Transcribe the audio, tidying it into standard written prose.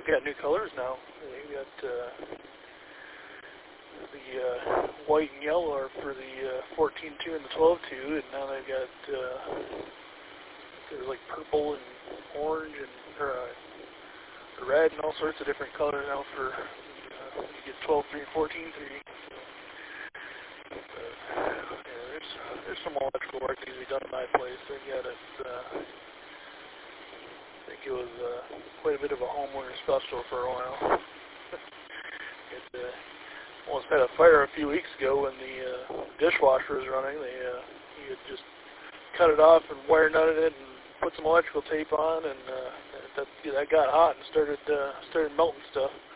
got new colors now. They got the white and yellow are for the 14.2 and the 12.2, and now they've got there's like purple and orange and red and all sorts of different colors now for you get 12.3 and 14.3. There's some electrical work that needs to be done in my place. They got it. I think it was quite a bit of a homeowner special for a while. It almost had a fire a few weeks ago when the dishwasher was running. You had just cut it off and wire nutted it and put some electrical tape on, and that got hot and started melting stuff.